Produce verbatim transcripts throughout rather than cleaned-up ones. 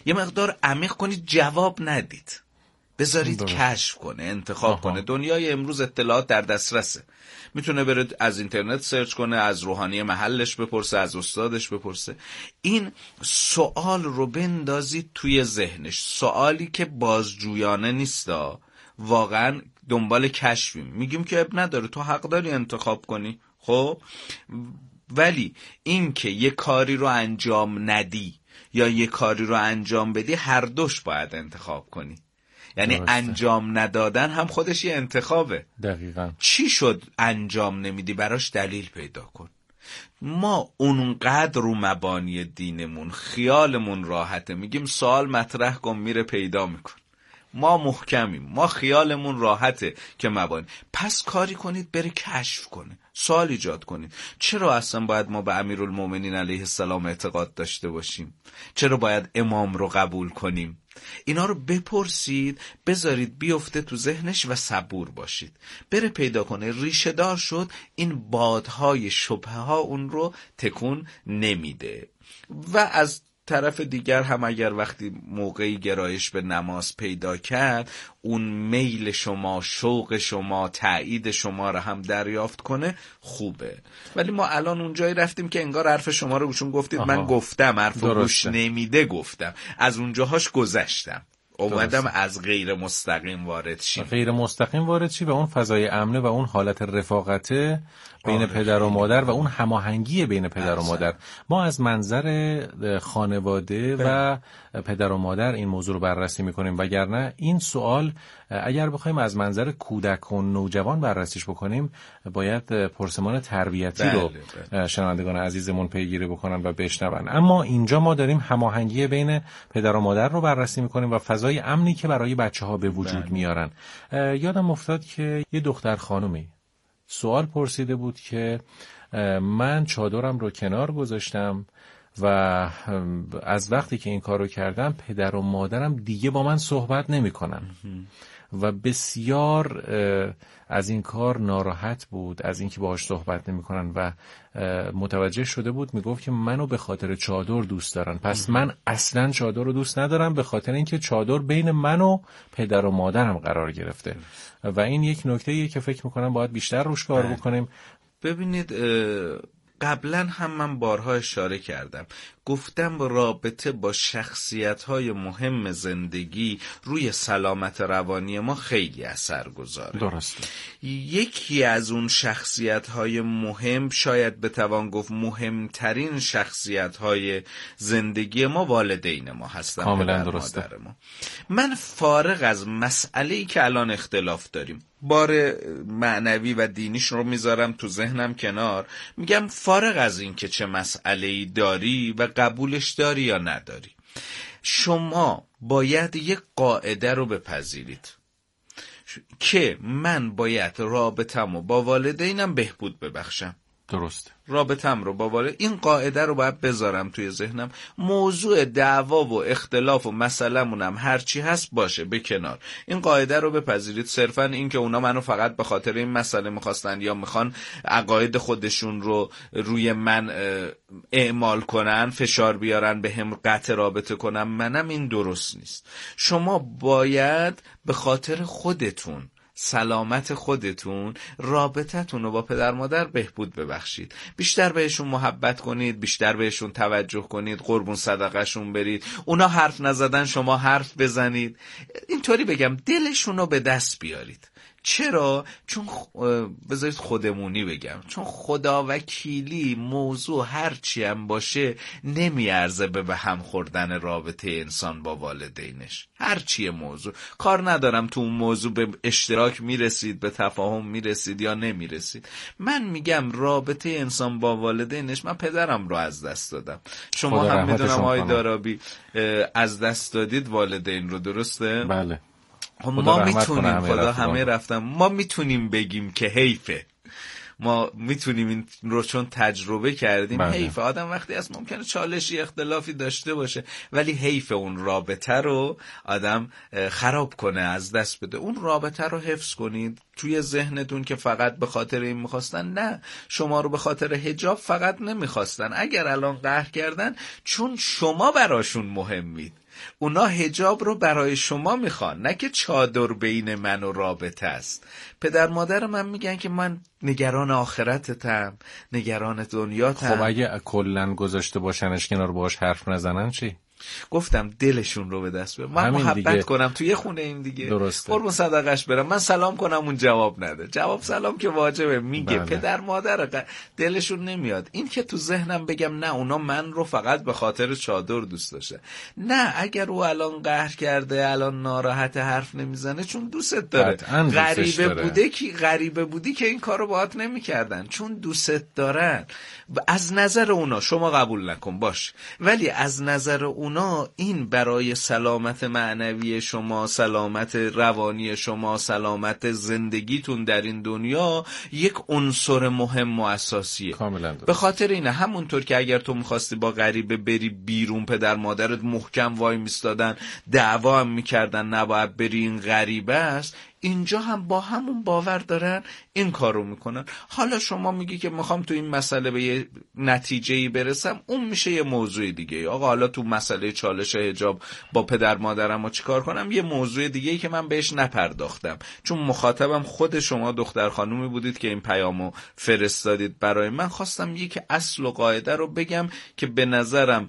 یه مقدار عمیق کنید، جواب ندید، بذارید درست. کشف کنه، انتخاب آها. کنه. دنیای امروز اطلاعات در دسترسه، میتونه بره از اینترنت سرچ کنه، از روحانی محلش بپرسه، از استادش بپرسه. این سوال رو بندازید توی ذهنش، سوالی که بازجویانه نیستا، واقعا دنبال کشفیم. میگیم که اب نداره، تو حق داری انتخاب کنی، خب، ولی این که یه کاری رو انجام ندی یا یه کاری رو انجام بدی، هر دوش باید انتخاب کنی. یعنی درسته. انجام ندادن هم خودش یه انتخابه. دقیقاً. چی شد انجام نمیدی؟ براش دلیل پیدا کن. ما اونقدر رو مبانی دینمون خیالمون راحته، میگیم سوال مطرح کن، میره پیدا میکن. ما محکمیم، ما خیالمون راحته که مبانی. پس کاری کنید بره کشف کنه، سوال ایجاد کنید. چرا اصلا باید ما به امیرالمومنین علیه السلام اعتقاد داشته باشیم؟ چرا باید امام رو قبول کنیم؟ اینا رو بپرسید، بذارید بیفته تو ذهنش و صبور باشید، بره پیدا کنه. ریشه دار شد، این بادهای شبهه ها اون رو تکون نمیده. و از طرف دیگر هم اگر وقتی موقعی گرایش به نماز پیدا کرد، اون میل شما، شوق شما، تایید شما رو هم دریافت کنه، خوبه. ولی ما الان اونجایی رفتیم که انگار حرف شما رو گوشون گفتید. آها. من گفتم حرف گوش نمیده، گفتم از اونجاهاش گذشتم، اومدم از غیر مستقیم وارد شیم. غیر مستقیم وارد شی و اون فضای امنه و اون حالت رفاقته بین آره، پدر و مادر و اون هماهنگی بین پدر و مادر. ما از منظر خانواده و پدر و مادر این موضوع رو بررسی میکنیم، وگرنه این سوال اگر بخوایم از منظر کودک و نوجوان بررسیش بکنیم، باید پرسمان تربیتی بله، رو بله. شنوندگان عزیزمون پیگیری بکنن و بشنون. اما اینجا ما داریم هماهنگی بین پدر و مادر رو بررسی میکنیم و فضای امنی که برای بچه‌ها به وجود بله. میارن. یادم افتاد که یه دختر خانومی سوال پرسیده بود که من چادرم رو کنار گذاشتم و از وقتی که این کارو کردم پدر و مادرم دیگه با من صحبت نمی‌کنن و بسیار از این کار ناراحت بود، از اینکه باهاش صحبت نمی‌کنن و متوجه شده بود. میگفت که منو به خاطر چادر دوست دارن، پس من اصلا چادر رو دوست ندارم به خاطر اینکه چادر بین من و پدر و مادرم قرار گرفته. و این یک نکته‌ایه که فکر می‌کنم باید بیشتر روش کار بکنیم. ببینید قبلا هم من بارها اشاره کردم، گفتم رابطه با شخصیت‌های مهم زندگی روی سلامت روانی ما خیلی اثر گذاره. درسته. یکی از اون شخصیت‌های مهم، شاید بتوان گفت مهمترین شخصیت‌های زندگی ما، والدین ما هستن. کاملا درسته. ما. من فارغ از مسئله‌ای که الان اختلاف داریم، بار معنوی و دینیش رو میذارم تو ذهنم کنار، میگم فارغ از این که چه مسئله‌ای داری و قبولش داری یا نداری، شما باید یک قاعده رو بپذیرید که من باید رابطه‌مو با والدینم بهبود ببخشم. درست. رابطم رو با والد، این قاعده رو باید بذارم توی ذهنم. موضوع دعوا و اختلاف و مسئله‌مونم هر چی هست باشه به کنار، این قاعده رو بپذیرید. صرفا این که اونا منو فقط به خاطر این مسئله میخواستن یا میخوان عقاید خودشون رو روی من اعمال کنن، فشار بیارن، به هم قطع رابطه کنم، منم این درست نیست. شما باید به خاطر خودتون، سلامت خودتون، رابطتون رو با پدر مادر بهبود ببخشید. بیشتر بهشون محبت کنید، بیشتر بهشون توجه کنید، قربون صدقهشون برید. اونا حرف نزدن شما حرف بزنید. اینطوری بگم دلشون رو به دست بیارید. چرا؟ چون بذارید خودمونی بگم، چون خدا وکیلی موضوع هرچی هم باشه نمیارزه به به هم خوردن رابطه انسان با والدینش. هرچی موضوع، کار ندارم تو اون موضوع به اشتراک میرسید، به تفاهم میرسید یا نمیرسید. من میگم رابطه انسان با والدینش، من پدرم رو از دست دادم، شما هم میدونم آقای دارابی از دست دادید والدین رو، درسته؟ بله. ما میتونیم، خدا همه رفتم، ما میتونیم بگیم که حیفه، ما میتونیم این رو چون تجربه کردیم. بله. حیف آدم وقتی از ممکنه چالشی اختلافی داشته باشه ولی حیف اون رابطه رو آدم خراب کنه، از دست بده. اون رابطه رو حفظ کنید توی ذهنتون که فقط به خاطر این میخواستن. نه، شما رو به خاطر حجاب فقط نمیخواستن. اگر الان قهر کردن چون شما براشون مهمید. اونا حجاب رو برای شما میخوان، نه که چادر بین من و رابطه است. پدر مادر من میگن که من نگران آخرتتم، نگران دنیاتم. خب اگه کلن گذاشته باشنش کنار باهاش حرف نزنن چی؟ گفتم دلشون رو به دست بیارم، من محبت دیگه. کنم توی خونه این دیگه درسته. قربون صدقش برم، من سلام کنم اون جواب نده. جواب سلام که واجبه میگه. بله. پدر مادر دلشون نمیاد. این که تو ذهنم بگم نه اونا من رو فقط به خاطر چادر دوست داشته. نه، اگر او الان قهر کرده، الان ناراحت، حرف نمیزنه چون دوستت داره. غریبه داره. بوده کی غریبه بودی که این کارو باهات نمیکردن، چون دوستت دارن. از نظر اونا شما قبول نکن باش، ولی از نظر اونا این برای سلامت معنوی شما، سلامت روانی شما، سلامت زندگیتون در این دنیا یک عنصر مهم و اساسیه. کاملا. به خاطر اینه همونطور که اگر تو می‌خواستی با غریبه بری بیرون، پدر مادرت محکم وای میستادن، دعوا هم میکردن نباید بری، این غریبه است. اینجا هم با همون باور دارن این کارو میکنن. حالا شما میگی که میخوام تو این مسئله به یه نتیجه‌ای برسم، اون میشه یه موضوع دیگه. آقا حالا تو مسئله چالش حجاب با پدر مادرم رو چیکار کنم، یه موضوع دیگه‌ای که من بهش نپرداختم، چون مخاطبم خود شما دختر خانومی بودید که این پیامو فرستادید برای من. خواستم یک اصل و قاعده رو بگم که به نظرم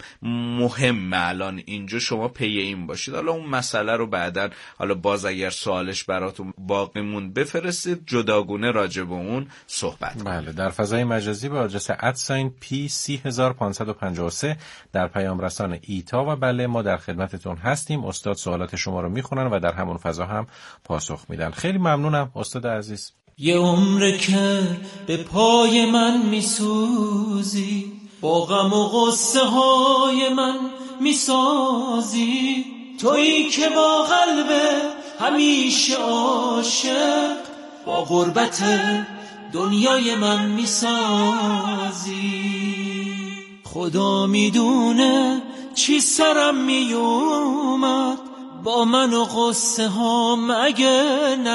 مهمه الان اینجا شما پی این باشید. حالا اون مسئله رو بعداً، حالا باز اگر سوالش براتون باقیمون بفرستید، جداگونه راجع به اون صحبت کنیم. بله، در فضای مجازی به آدرس ادساین پی سی هزار و پانصد و پنجاه و سه در پیام رسان ایتا. و بله، ما در خدمتتون هستیم. استاد سوالات شما رو میخونن و در همون فضا هم پاسخ میدن. خیلی ممنونم استاد عزیز. یه عمر که به پای من میسوزی، با غم و غصه های من میسازی، تویی که با قلب همیشه عاشق، با غربت دنیای من میسازی. خدا میدونه چی سرم میومد با من و غصه هام اگه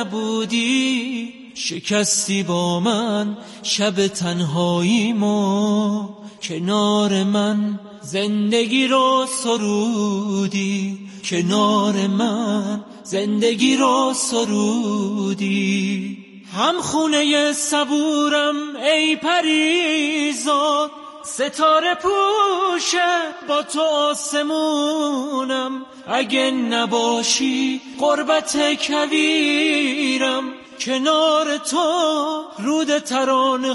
نبودی. شکستی با من شب تنهاییمو، کنار من زندگی رو سرودی، کنار من زندگی رو سرودی. هم خونه صبورم ای پریزاد، ستاره پوشه با تو آسمونم، اگه نباشی غربت کویرم، کنار تو رود ترانه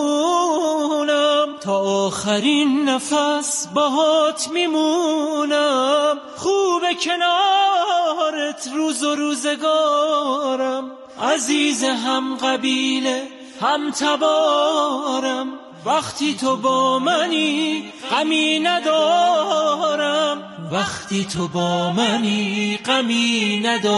خونم، تا آخرین نفس باهات میمونم. خوبه کنارت روز و روزگارم، عزیز هم قبیله هم تبارم، وقتی تو با منی غمی ندارم، وقتی تو با منی غمی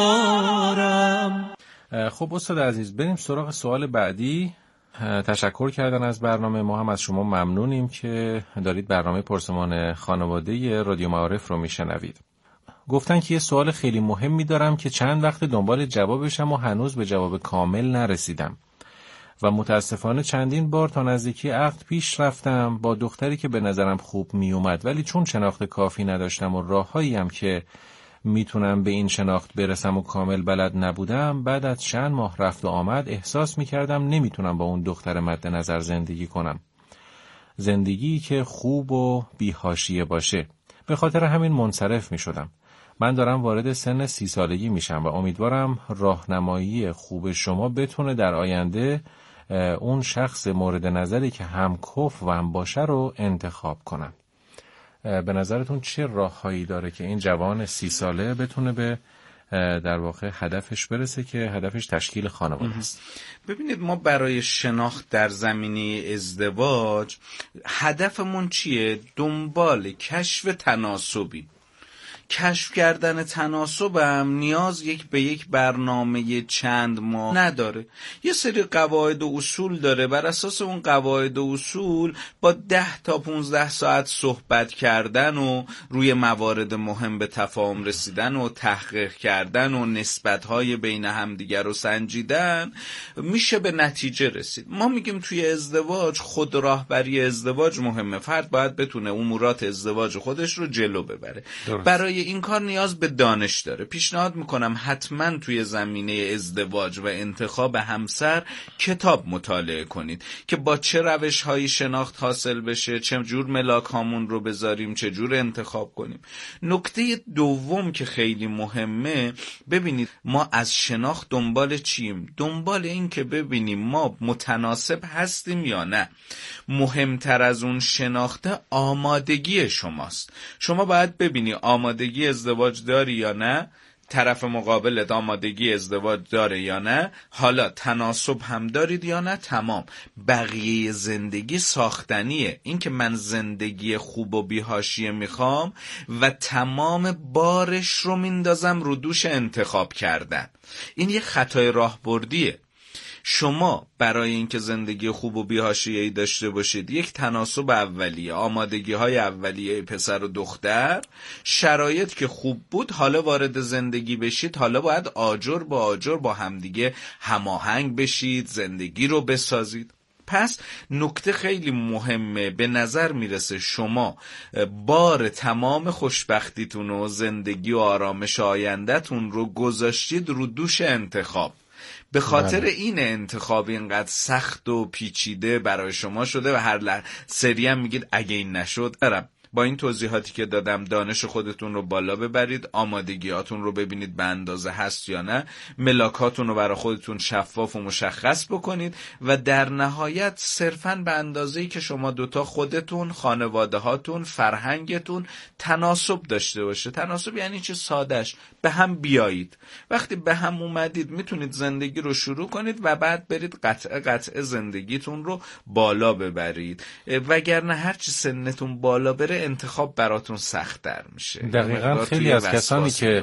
ندارم. خب استاد عزیز، بریم سراغ سوال بعدی. تشکر کردن از برنامه. ما هم از شما ممنونیم که دارید برنامه پرسمان خانواده رادیو معارف رو میشنوید. گفتن که یه سوال خیلی مهمی دارم که چند وقت دنبال جوابشم و هنوز به جواب کامل نرسیدم و متاسفانه چندین بار تا نزدیکی عقد پیش رفتم با دختری که به نظرم خوب می اومد، ولی چون شناخت کافی نداشتم و راههایی هم که میتونم به این شناخت برسم و کامل بلد نبودم، بعد از چند ماه رفت و آمد احساس میکردم نمیتونم با اون دختر مد نظر زندگی کنم، زندگی که خوب و بی‌حاشیه باشه. به خاطر همین منصرف میشدم. من دارم وارد سن سی سالگی میشم و امیدوارم راهنمایی خوب شما بتونه در آینده اون شخص مورد نظری که هم کف و هم باشه رو انتخاب کنم. به نظرتون چه راههایی داره که این جوان سی ساله بتونه به در واقع هدفش برسه که هدفش تشکیل خانواده است؟ ببینید، ما برای شناخت در زمینه ازدواج هدفمون چیه؟ دنبال کشف تناسبی. کشف کردن تناسبم نیاز یک به یک برنامه چند ماه نداره. یه سری قواعد و اصول داره، بر اساس اون قواعد و اصول با ده تا پونزده ساعت صحبت کردن و روی موارد مهم به تفاهم رسیدن و تحقیق کردن و نسبت‌های بین همدیگر رو سنجیدن میشه به نتیجه رسید. ما میگیم توی ازدواج خود راهبری ازدواج مهمه. فرد باید بتونه امورات ازدواج خودش رو جلو ببره. درست. برای این کار نیاز به دانش داره. پیشنهاد میکنم حتما توی زمینه ازدواج و انتخاب همسر کتاب مطالعه کنید که با چه روش‌هایی شناخت حاصل بشه، چه جور ملاک هامون رو بذاریم، چه جور انتخاب کنیم. نکته دوم که خیلی مهمه، ببینید ما از شناخت دنبال چیم؟ دنبال این که ببینیم ما متناسب هستیم یا نه. مهمتر از اون شناخته آمادگی شماست. شما باید ببینی آمادگی ازدواج داری یا نه، طرف مقابلت آمادگی ازدواج داره یا نه، حالا تناسب هم دارید یا نه. تمام. بقیه زندگی ساختنیه. این که من زندگی خوب و بی‌حاشیه میخوام و تمام بارش رو میندازم رو دوش انتخاب کردن، این یه خطای راهبردیه. شما برای اینکه زندگی خوب و بی‌حاشیه‌ای داشته باشید، یک تناسب اولیه، آمادگی‌های اولیه پسر و دختر، شرایط که خوب بود، حالا وارد زندگی بشید، حالا باید آجر با آجر با همدیگه هماهنگ بشید، زندگی رو بسازید. پس نکته خیلی مهمه، به نظر میرسه شما بار تمام خوشبختیتون و زندگی و آرامش آینده‌تون رو گذاشتید رو دوش انتخاب. به خاطر این انتخاب اینقدر سخت و پیچیده برای شما شده و هر سری هم میگید اگه این نشد. برم با این توضیحاتی که دادم دانش خودتون رو بالا ببرید، آمادگیاتون رو ببینید به اندازه هست یا نه، ملاکاتون رو برای خودتون شفاف و مشخص بکنید و در نهایت صرفاً به اندازه‌ای که شما دوتا خودتون، خانواده هاتون، فرهنگتون تناسب داشته باشه. تناسب یعنی چه؟ سادش به هم بیایید. وقتی به هم اومدید میتونید زندگی رو شروع کنید و بعد برید قطعه قطعه زندگیتون رو بالا ببرید، وگرنه هرچی سنتون بالا بره انتخاب براتون سخت‌تر میشه. دقیقاً خیلی از کسانی که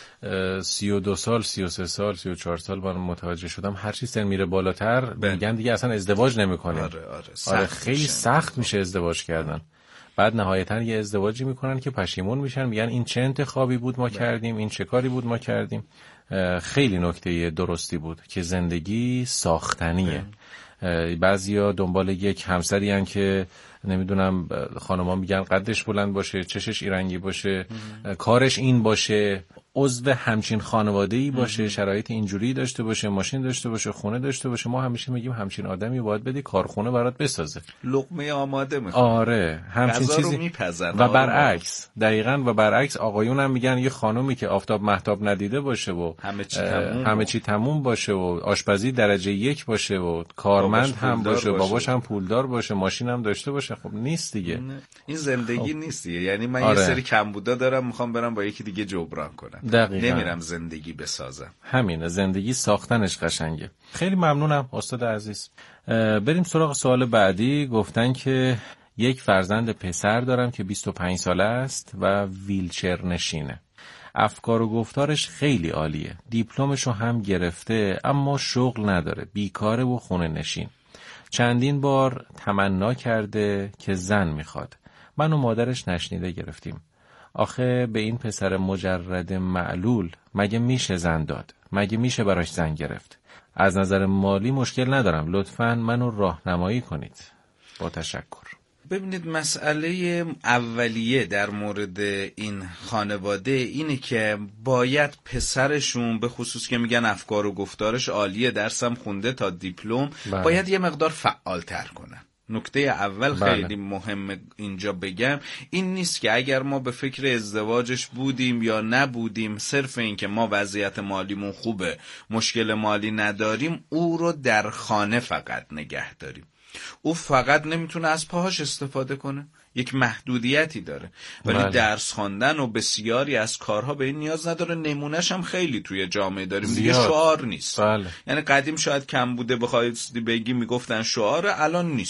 سی و دو سال، سی و سه سال، سی و چهار سال من متوجه شدم هر چی سن میره بالاتر بن. میگن دیگه اصلا ازدواج نمیکنه. آره آره, آره خیلی سخت میشه ازدواج کردن. بعد نهایتاً یه ازدواجی میکنن که پشیمون میشن، میگن این چه انتخابی بود ما بن. کردیم، این چه کاری بود ما کردیم. خیلی نکته درستی بود که زندگی ساختنیه. بعضیا دنبال یک همسری هن که نمیدونم خانوما میگن قدش بلند باشه، چشش ایرنگی باشه، کارش این باشه، عضو همچین خانواده‌ای باشه، شرایط اینجوری داشته باشه، ماشین داشته باشه، خونه داشته باشه. ما همیشه میگیم همچین آدمی باید بدی کارخونه برات بسازه، لقمه آماده میخواد. آره همچین چیزی. و برعکس، دقیقاً و برعکس آقایون هم میگن یه خانومی که آفتاب مهتاب ندیده باشه و همه چی تموم همه چی تموم باشه و آشپزی درجه یک باشه و کارمند هم باشه، باباش هم پولدار باشه، ماشین هم داشته باشه، خب نیست دیگه. این زندگی خب. نیست دیگه. یعنی من آره. یه سری کمبودا دارم، میخوام برم با یکی دیگه جبران کنم. دقیقاً. نمیرم زندگی بسازم. همینه، زندگی ساختنش قشنگه. خیلی ممنونم استاد عزیز. بریم سراغ سوال بعدی. گفتن که یک فرزند پسر دارم که بیست و پنج ساله است و ویلچر نشینه. افکار و گفتارش خیلی عالیه. دیپلمشو هم گرفته اما شغل نداره. بیکاره و خونه نشین. چندین بار تمنا کرده که زن میخواد. من و مادرش نشنیده گرفتیم. آخه به این پسر مجرد معلول مگه میشه زن داد؟ مگه میشه براش زن گرفت؟ از نظر مالی مشکل ندارم، لطفاً منو راهنمایی کنید. با تشکر. ببینید مسئله اولیه در مورد این خانواده اینه که باید پسرشون، به خصوص که میگن افکار و گفتارش عالیه، درسم خونده تا دیپلم، بله. باید یه مقدار فعالتر کنن. نکته اول بله. خیلی مهمه اینجا بگم این نیست که اگر ما به فکر ازدواجش بودیم یا نبودیم، صرف این که ما وضعیت مالیمون خوبه، مشکل مالی نداریم، او رو در خانه فقط نگه داریم. او فقط نمیتونه از پاهاش استفاده کنه، یک محدودیتی داره، ولی بله. درس خواندن و بسیاری از کارها به این نیاز نداره. نمونهش هم خیلی توی جامعه داریم دیگه، شعار نیست. بله. یعنی قدیم شاید کم بوده، بخواید بگی میگفتن شعاره، الان نیست.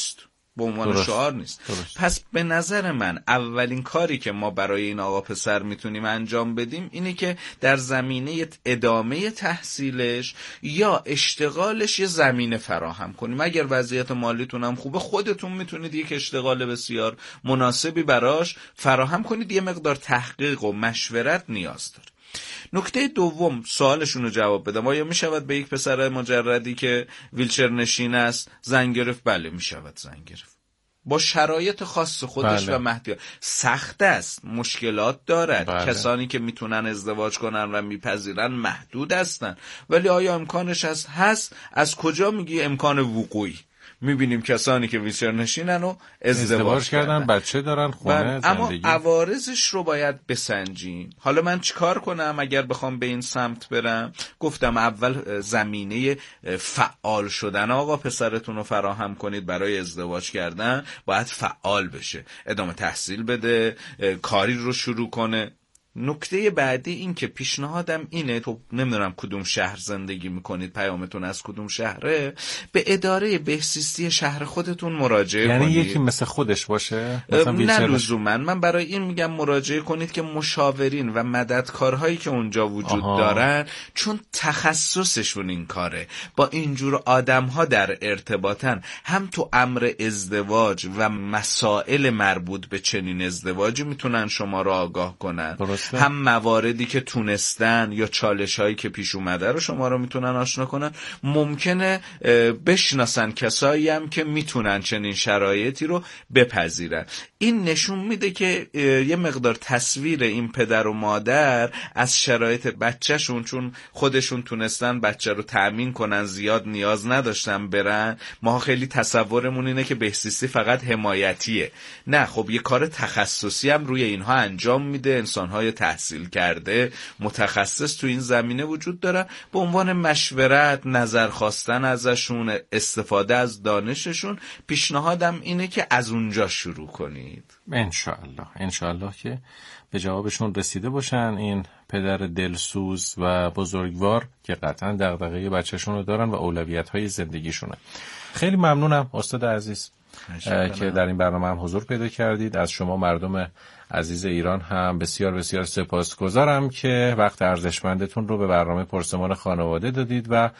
به عنوان شعار نیست. درست. پس به نظر من اولین کاری که ما برای این آقا پسر میتونیم انجام بدیم اینه که در زمینه ادامه تحصیلش یا اشتغالش یه زمینه فراهم کنیم. اگر وضعیت مالیتون هم خوبه خودتون میتونید یک اشتغال بسیار مناسبی براش فراهم کنید. یه مقدار تحقیق و مشورت نیاز داره. نکته دوم، سوالشون رو جواب بدم. آیا می شود به یک پسر مجردی که ویلچر نشین است زن گرفت؟ بله می شود زن گرفت، با شرایط خاص خودش. بله. و محدود سخت است، مشکلات دارد. بله. کسانی که میتونن ازدواج کنن و میپذیرن محدود هستن، ولی آیا امکانش هست؟ هست. از کجا میگی امکان وقوعی؟ میبینیم کسانی که ویلچر نشینن و ازدواج, ازدواج کردن، بچه دارن، خونه، زندگی. اما عوارضش رو باید بسنجیم. حالا من چیکار کنم اگر بخوام به این سمت برم؟ گفتم اول زمینه فعال شدن آقا پسرتون رو فراهم کنید. برای ازدواج کردن باید فعال بشه، ادامه تحصیل بده، کاری رو شروع کنه. نکته بعدی این که پیشنهادم اینه، تو نمیدونم کدوم شهر زندگی میکنید، پیامتون از کدوم شهره، به اداره بهزیستی شهر خودتون مراجعه یعنی کنید. یعنی یکی مثل خودش باشه؟ نه لزوما. من برای این میگم مراجعه کنید که مشاورین و مددکارهایی که اونجا وجود آها. دارن، چون تخصصشون این کاره، با اینجور آدمها در ارتباطن، هم تو امر ازدواج و مسائل مربوط به چنین ازدواجی میتونن شما رو آگاه کنن. درسته. هم مواردی که تونستن یا چالش‌هایی که پیش اومده رو شما رو میتونن آشنا کنن. ممکنه بشناسن کسایی هم که میتونن چنین شرایطی رو بپذیرن. این نشون میده که یه مقدار تصویر این پدر و مادر از شرایط بچه‌شون، چون خودشون تونستن بچه رو تأمین کنن، زیاد نیاز نداشتن برن. ما خیلی تصورمون اینه که بهزیستی فقط حمایتیه. نه، خب یه کار تخصصی هم روی اینها انجام میده. انسان‌های تحصیل کرده متخصص تو این زمینه وجود دارن. به عنوان مشورت، نظر خواستن ازشون، استفاده از دانششون، پیشنهادم اینه که از اونجا شروع کنید. انشاءالله انشاءالله که به جوابشون رسیده باشن این پدر دلسوز و بزرگوار که قطعا دغدغه بچه‌شون رو دارن و اولویت‌های زندگیشونه. خیلی ممنونم استاد عزیز که در این برنامه هم حضور پیدا کردید. از شما مردم عزیز ایران هم بسیار بسیار سپاسگزارم که وقت ارزشمندتون رو به برنامه پرسمان خانواده دادید و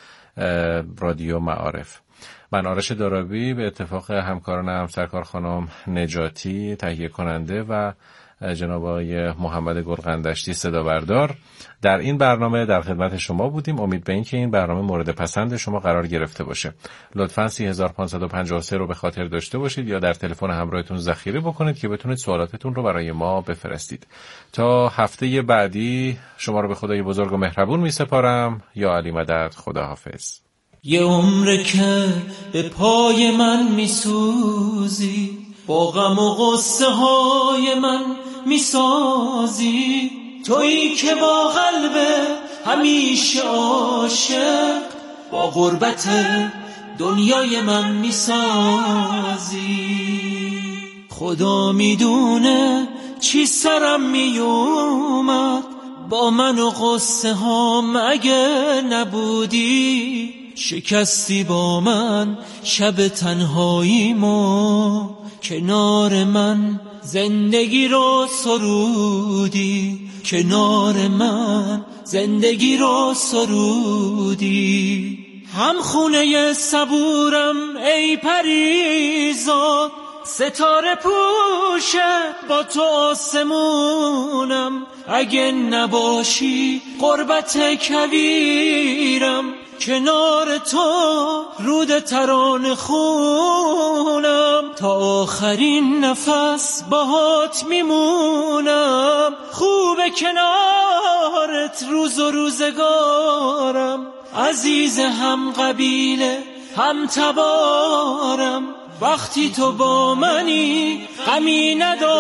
رادیو معارف. من آرش دارابی به اتفاق همکارانم سرکار خانم نجاتی تهیه کننده و جناب آقای محمد گلغندشتی صدا بردار در این برنامه در خدمت شما بودیم. امید به این که این برنامه مورد پسند شما قرار گرفته باشه. لطفاً سه هزار و پانصد و پنجاه و سه رو به خاطر داشته باشید یا در تلفن همراهتون ذخیره بکنید که بتونید سوالاتتون رو برای ما بفرستید. تا هفته بعدی شما رو به خدای بزرگ و مهربون می سپارم. یا علی مدد، خداحافظ. یه عمر که به پای من میسوزی، با غم و غصه های من میسازی، تویی که با قلب همیشه عاشق با غربت دنیای من میسازی. خدا میدونه چی سرم میومد با من و غصه هام اگه نبودی. شکستی با من شب تنهاییمو، کنار من زندگی رو سرودی، کنار من زندگی رو سرودی. هم خونه صبورم ای پریزاد، ستاره پوشه با تو آسمونم، اگه نباشی غربت کویرم، کنار تو رود ترانه خونم، تا آخرین نفس باهات میمونم. خوبه کنارت روز و روزگارم، عزیز هم قبیله هم تبارم، وقتی تو با منی غمی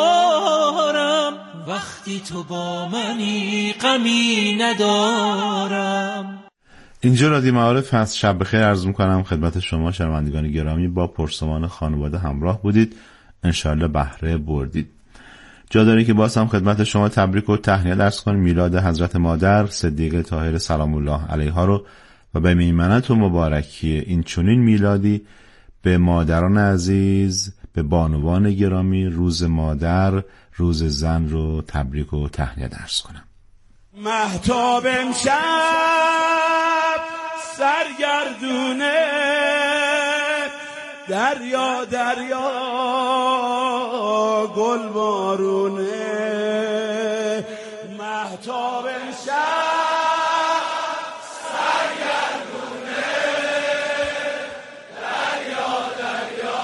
ندارم، وقتی تو با منی غمی ندارم. اینجا رادیو معارف هست. شب بخیر عرض میکنم خدمت شما شنوندگان گرامی. با پرسمان خانواده همراه بودید، انشاءالله بهره بردید. جا داره که باز هم خدمت شما تبریک و تهنیت عرض کنیم. میلاد حضرت مادر صدیقه طاهره سلام الله علیها رو و به میمنت و مبارکی این چنین میلادی به مادران عزیز، به بانوان گرامی روز مادر، روز زن رو تبریک و تهنیت عرض کنم. مهتاب امشب سرگردونه، دریا دریا گل بارونه. مهتاب امشب سرگردونه، دریا دریا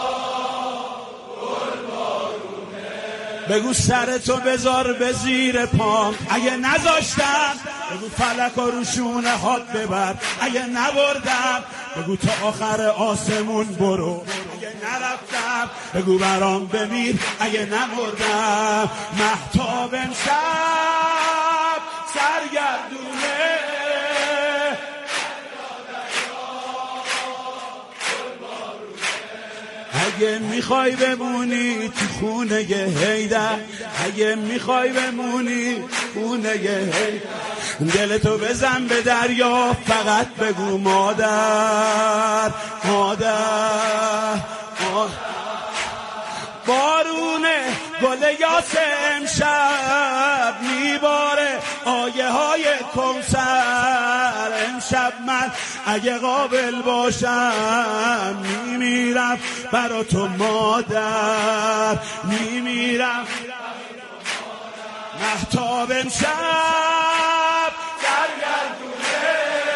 گل بارونه. بگو سرتو بذار به زیر پام، اگه نذاشتم بگو فلک و روشونه هات ببر، اگه نبردم بگو تا آخر آسمون برو، اگه نرفتم بگو برام بمیر، اگه نمردم. مهتاب امشب سرگردونه، اگه میخوای بمونی تو خونه هیدر، اگه میخوای بمونی خونه هیدر، دلتو بزن به دریا، فقط بگو مادر مادر. بارونه گل یاس امشب میباره آیه های کوثر. امشب من اگه قابل باشم میمیرم برا تو مادر، میمیرم. مهتاب امشب سرگردونه،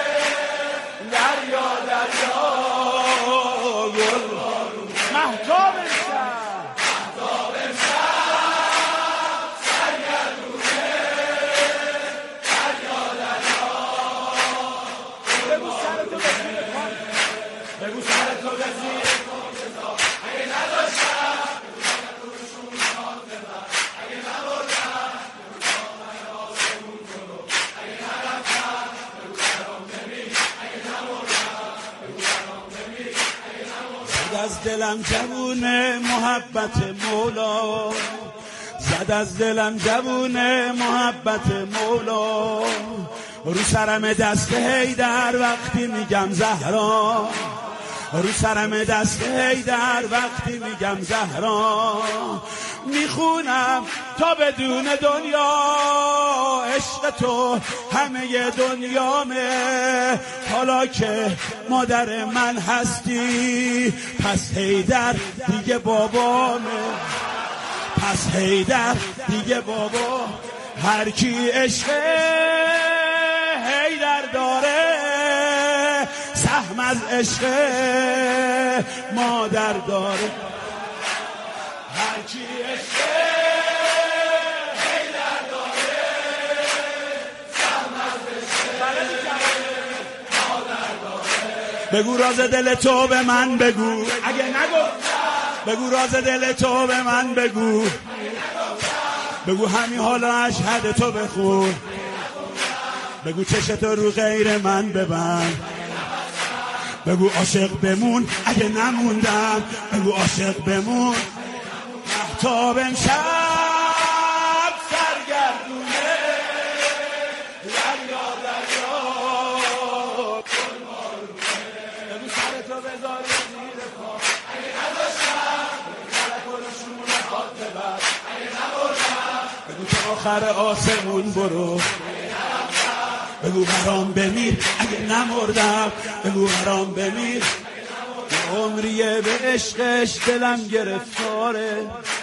دریا دریا گل بارونه. مهتاب امشب مهتاب امشب سرگردونه، دریا دریا. بگو سرتو به زیر پام، بگو سرتو به زیر پام، اگه نداشتم اگه نبردم از دلم جوونه محبت مولا، زد از دلم جوونه محبت مولا. رو سرم دست حیدر وقتی میگم زهرا، رو سرم دست حیدر وقتی میگم زهرا. میخونم تا بدون دنیا عشق تو همه دنیامه. حالا که مادر من هستی پس حیدر دیگه بابامه، پس حیدر دیگه بابا. هر کی عشق حیدر داره سهم از عشق مادر داره. هر کی عشق حیدر داره سهم از عشق مادر داره. بگو راز دل تو به من بگو، اگه نگفتم بگو راز دل تو به من بگو، بگو همین حالا اشهد تو بخون، بگو چشتو رو غیر من ببند، بگو عاشق بمون اگه نموندم، بگو عاشق بمون. مهتاب امشب سرگردونه، دریا دریا گل بارونه. بگو سرتو بذار زیر پا، اگه نذاشتم فلک و روشونه هات ببر، اگه نبردم بگو تا آخر آسمون برو، بگو برام بمیر اگه نمردم، بگو برام بمیر. عمریه به عشقش دلم گرفتاره،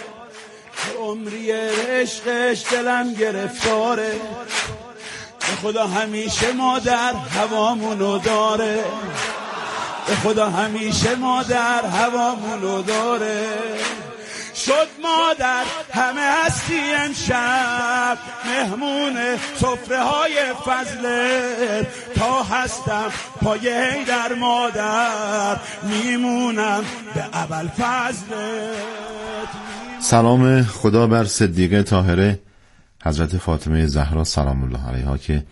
عمریه به عشقش دلم گرفتاره. به خدا همیشه مادر هوامونو داره، به خدا همیشه مادر هوامونو داره. شد مادر همه هستی امشب، مهمون سفره های فضلت. تا هستم پای حیدر مادر، میمونم به اول فضلت. سلام خدا بر صدیقه طاهره حضرت فاطمه زهرا سلام الله علیها که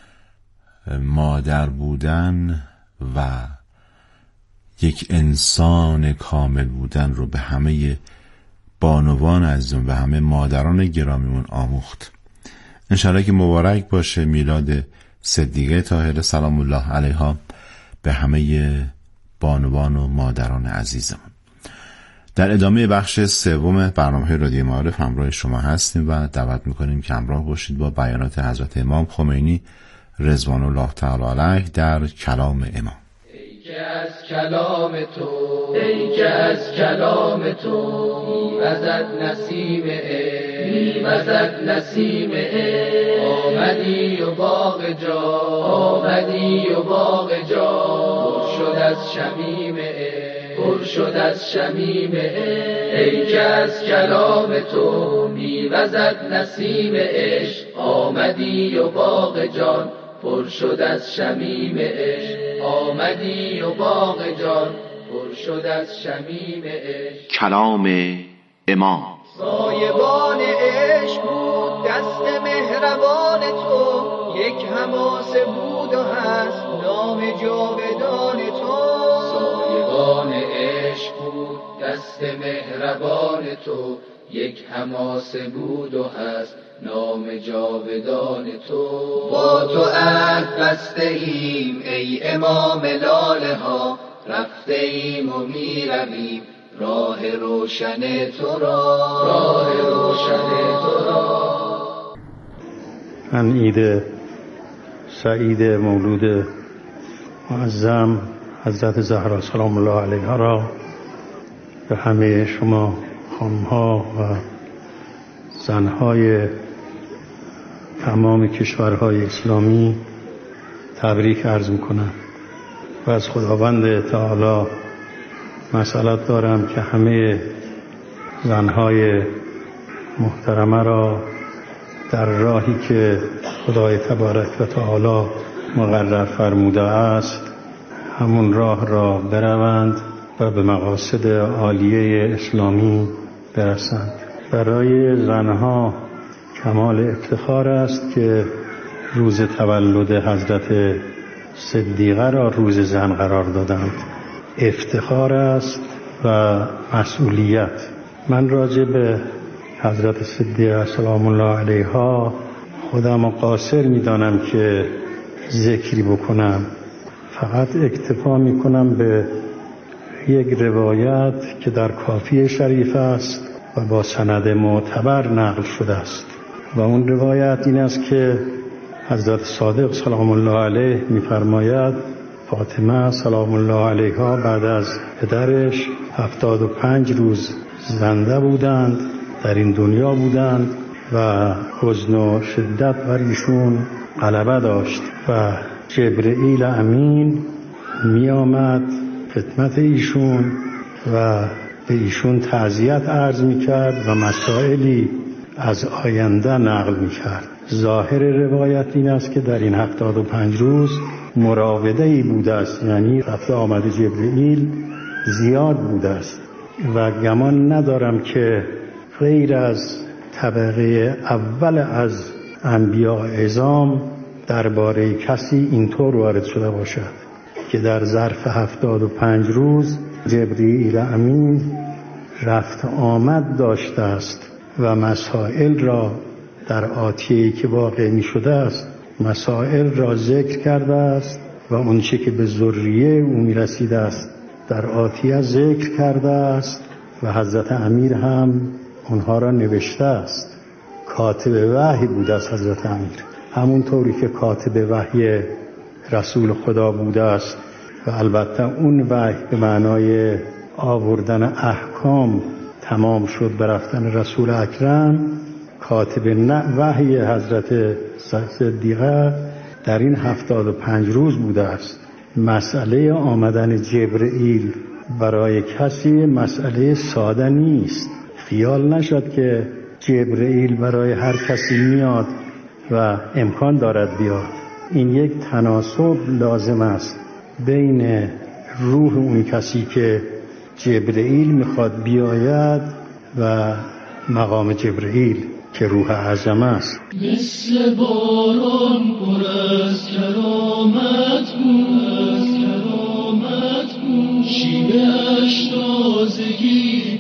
مادر بودن و یک انسان کامل بودن رو به همه بانوان عزیزم و همه مادران گرامیمون آموخت. انشاءالله که مبارک باشه میلاد صدیقه طاهره سلام الله علیها به همه بانوان و مادران عزیزمون. در ادامه بخش سوم برنامه رادیو معارف همراه شما هستیم و دعوت میکنیم که همراه باشید با بیانات حضرت امام خمینی رضوان الله تعالی علیه در کلام امام. ای که از کلام تو ای که از کلام تو میوزد نسیم عشق میوزد نسیم عشق آمدی و باغ جا آمدی و باغ جا پر شد از شمیم عشق پر شد از شمیم عشق ای که از کلام تو میوزد نسیم عشق آمدی و باغ جان پر شد از شمیم عشق آمدی و باغ جان پر شد از شمیم عشق. کلام امام. سایبان عشق بود دست مهربان تو یک حماسه بود و هست نام جاودان تو. سایبان عشق بود دست مهربان تو یک حماسه بود و هست نام جاودان تو. با تو عهد بسته ایم ای امام لاله ها رفته ایم و می رویم راه روشن تو را راه روشن تو را. من عید سعید مولود معظم حضرت زهرا سلام الله علیها را به همه شما خانم‌ها و زنهای تمام کشورهای اسلامی تبریک عرض میکنم و از خداوند تعالی مسئلت دارم که همه زنهای محترمه را در راهی که خدای تبارک و تعالی مقرر فرموده است همون راه را بروند و به مقاصد عالیه اسلامی برسند. برای زنها کمال افتخار است که روز تولد حضرت صدیقه را روز زن قرار دادند. افتخار است و مسئولیت. من راجع به حضرت صدیقه سلام الله علیها خودم قاصر می‌دانم که ذکری بکنم، فقط اکتفا می‌کنم به یک روایت که در کافی شریف است و با سند معتبر نقل شده است و اون روایت این است که حضرت صادق سلام الله علیه می‌فرماید فاطمه سلام الله علیها بعد از پدرش هفتاد و پنج روز زنده بودند، در این دنیا بودند و حزن و شدت بر ایشون غلبه داشت و جبرئیل امین می آمد خدمت ایشون و به ایشون تعزیت عرض می کرد و مسائلی از آینده نقل می کرد. ظاهر روایت این است که در این هفتاد و پنج روز مراوده ای بوده است، یعنی رفت آمد جبرئیل زیاد بوده است و گمان ندارم که غیر از طبقه اول از انبیاء عظام درباره کسی اینطور وارد شده باشد که در ظرف هفتاد و پنج روز جبرئیل امین رفت آمد داشته است و مسائل را در آتیه‌ای که واقع می شده است مسائل را ذکر کرده است و اون چه که به ذریه او می رسیده است در آتیه ذکر کرده است و حضرت امیر هم اونها را نوشته است. کاتب وحی بوده است حضرت امیر، همونطوری که کاتب وحی رسول خدا بوده است و البته اون وحی به معنای آوردن احکام تمام شد به رفتن رسول اکرم. کاتب وحی حضرت صدیقه در این هفتاد و پنج روز بوده است. مسئله آمدن جبرئیل برای کسی مسئله ساده نیست. خیال نشد که جبرئیل برای هر کسی میاد و امکان دارد بیاد. این یک تناسب لازم است بین روح اون کسی که جبرئیل میخواد بیاید و مقام جبرئیل که روح اعظم است. مثل باران پر از کرامت بود، کرامت بود، شیبه‌اش تازگی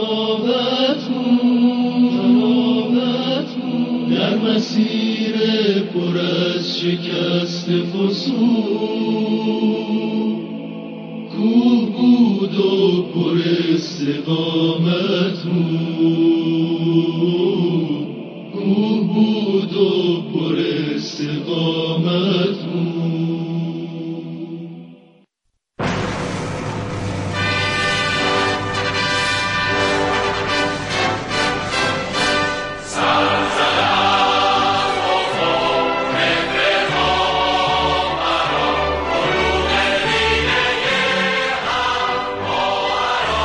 تراوت بود، تراوت بود، در مسیر پر از شکست فسون کو بود و پر استقامت بود.